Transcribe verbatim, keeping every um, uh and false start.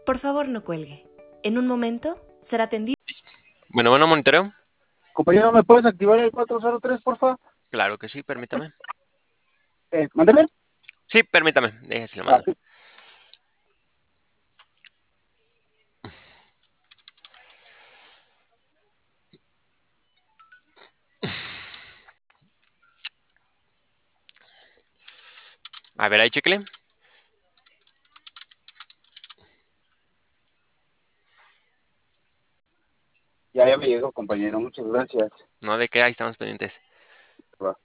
Por favor, no cuelgue. En un momento será atendido. Bueno, bueno, monitoreo. Compañero, ¿me puedes activar el cuatro cero tres, porfa? Claro que sí, permítame. Eh, mándeme. Sí, permítame. Déjese lo Ah, mando. sí. A ver, ahí chequele. Ya, ya me llegó, compañero. Muchas gracias. No, de qué, ahí estamos pendientes. Va.